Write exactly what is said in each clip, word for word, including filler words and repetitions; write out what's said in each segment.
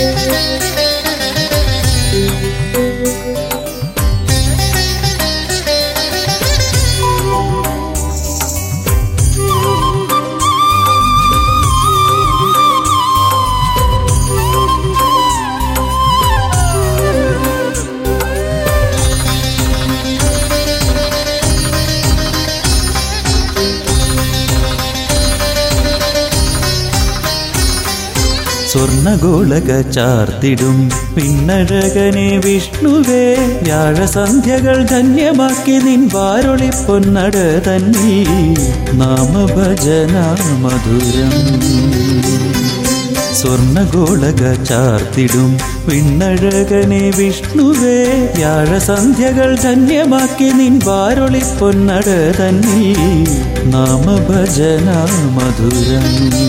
സ്വർണഗോളക ചാർത്തിടും പിന്നഴകനെ വിഷ്ണുവേ, വ്യാഴസന്ധ്യകൾ ധന്യമാക്കി നിൻ വാരൊളി പൊന്നട തന്നി നാമഭജന മധുരം. സ്വർണഗോളക ചാർത്തിടും പിന്നഴകനെ വിഷ്ണുവേ, വ്യാഴസന്ധ്യകൾ ധന്യമാക്കി നിൻ വാരൊളി പൊന്നട തന്നി നാമഭജന മധുരം.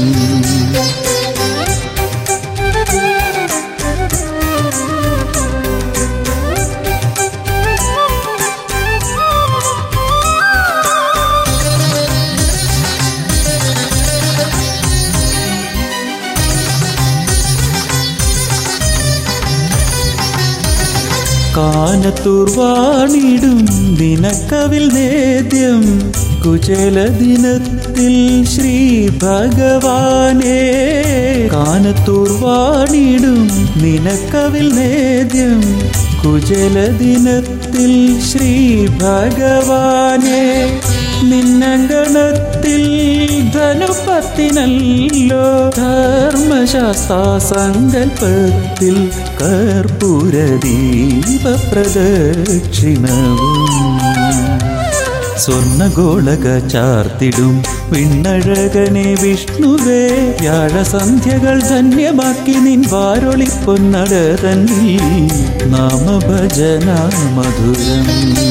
കാനത്തൂർ വാണിടും ദിനക്കവിൽ നേദ്യം കുചേല ദിനത്തിൽ ശ്രീ ഭഗവാനേ. കാനത്തൂർ വാണിടും ദിനക്കവിൽ നേദ്യം കുചേല ദിനത്തിൽ ശ്രീ ഭഗവാനേ. നിന്നങ്കണത്തിൽ ധനുപത്തിനല്ലോ ധർമ്മശാസ്ത്ര സങ്കൽപ്പത്തിൽ കർപ്പൂരദീപ പ്രദക്ഷിണവും. സ്വർണഗോളക ചാർത്തിടും പിന്നഴകനെ വിഷ്ണുവേ, വ്യാഴസന്ധ്യകൾ ധന്യമാക്കി നിൻ വാരൊളി പൊന്നട തന്നി നാമഭജന മധുരം.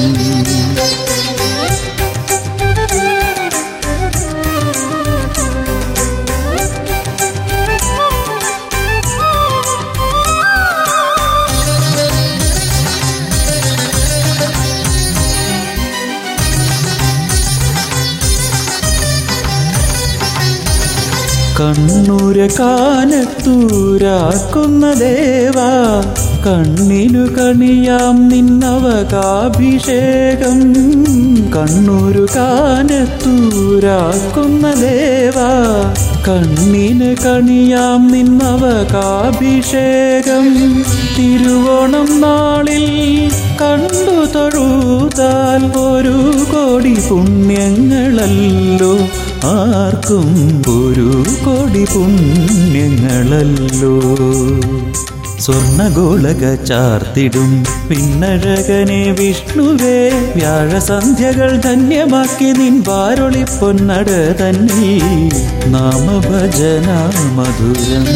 കണ്ണൂര കാനത്തൂരാക്കുന്ന ദേവാ, കണ്ണിനു കണിയാം നിന്നവകാഭിഷേകം. കണ്ണൂരു കാനത്തൂരാക്കുന്ന ദേവാ, കണ്ണിന് കണിയാം നിന്നവകാഭിഷേകം. തിരുവോണം നാളിൽ കണ്ടു തൊഴുതാൽ ഒരു കോടി പുണ്യങ്ങളല്ലോ, ആർക്കും ഒരു കോടി പുണ്യങ്ങളല്ലോ. സ്വർണഗോളക ചാർത്തിടും പിന്നഴകനെ വിഷ്ണുവേ, വ്യാഴസന്ധ്യകൾ ധന്യമാക്കി നിൻ വാരൊളി പൊന്നട തന്നി നാമഭജന മധുരം.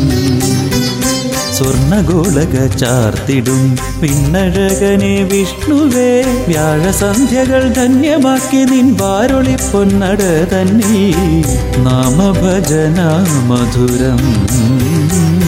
സ്വർണഗോളക ചാർത്തിടും പിന്നഴകനെ വിഷ്ണുവേ, വ്യാഴസന്ധ്യകൾ ധന്യമാക്കി നിൻ വാരൊളി പൊന്നട തന്നി നാമഭജന മധുരം.